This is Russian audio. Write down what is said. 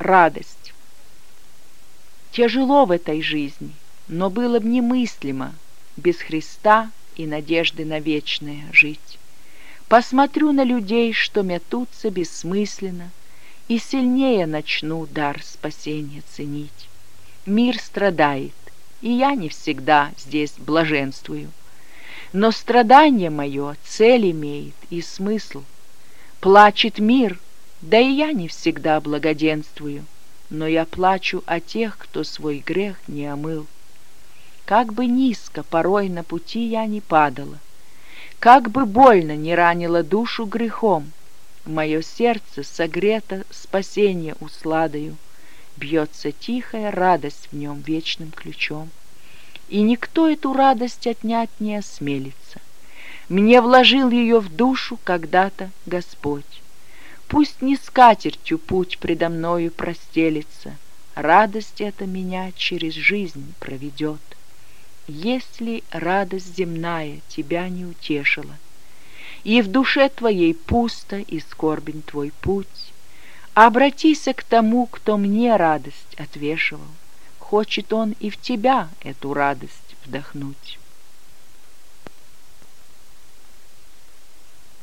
Радость. Тяжело в этой жизни, но было б немыслимо без Христа и надежды на вечное жить. Посмотрю на людей, что мятутся бессмысленно, и сильнее начну дар спасения ценить. Мир страдает, и я не всегда здесь блаженствую, но страдание мое цель имеет и смысл. Плачет мир, да и я не всегда благоденствую, но я плачу о тех, кто свой грех не омыл. Как бы низко порой на пути я не падала, как бы больно не ранило душу грехом, мое сердце согрето спасение усладою, бьется тихая радость в нем вечным ключом. И никто эту радость отнять не осмелится. Мне вложил ее в душу когда-то Господь. Пусть не скатертью путь предо мною простелится, радость эта меня через жизнь проведет. Если радость земная тебя не утешила, и в душе твоей пусто и скорбен твой путь, обратись к тому, кто мне радость отвешивал. Хочет он и в тебя эту радость вдохнуть.